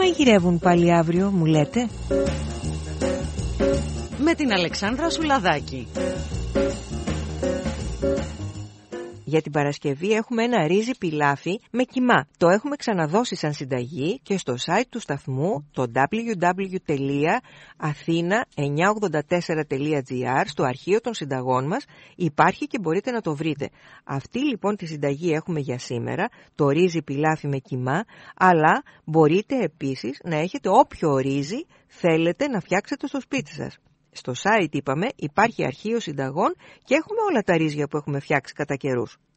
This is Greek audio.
μαγειρεύουν πάλι αύριο, μου λέτε? Με την Αλεξάνδρα Σουλαδάκη. Για την Παρασκευή έχουμε ένα ρύζι πιλάφι με κιμά. Το έχουμε ξαναδώσει σαν συνταγή και στο site του σταθμού, το www.athena984.gr, στο αρχείο των συνταγών μας, υπάρχει και μπορείτε να το βρείτε. Αυτή λοιπόν τη συνταγή έχουμε για σήμερα, το ρύζι πιλάφι με κιμά, αλλά μπορείτε επίσης να έχετε όποιο ρύζι θέλετε να φτιάξετε στο σπίτι σας. Στο site, είπαμε, υπάρχει αρχείο συνταγών και έχουμε όλα τα ρύζια που έχουμε φτιάξει κατά καιρούς.